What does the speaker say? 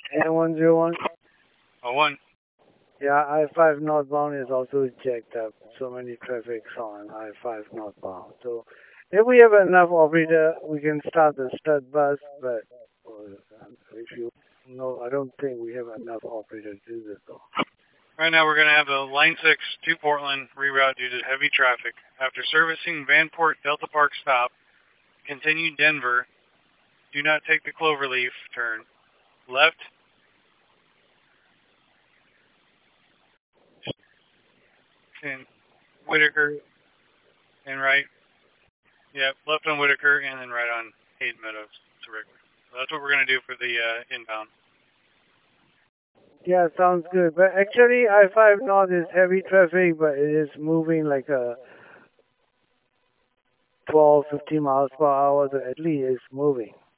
N101. Oh, one. Yeah, I-5 northbound is also jacked up. So many traffics on I-5 northbound. So if we have enough operator, we can start the stud bus. But if you no, I don't think we have enough operator to do this though. Right now we're going to have the Line 6 to Portland reroute due to heavy traffic. After servicing Vanport Delta Park stop, continue Denver. Do not take the Cloverleaf turn. Left. And Whitaker and right. Yep, left on Whitaker and then right on Hayden Meadows to Wrigley. So that's what we're going to do for the inbound. Yeah, sounds good. But actually, I-5 north is heavy traffic, but it is moving like a 12, 15 miles per hour. So at least it's moving.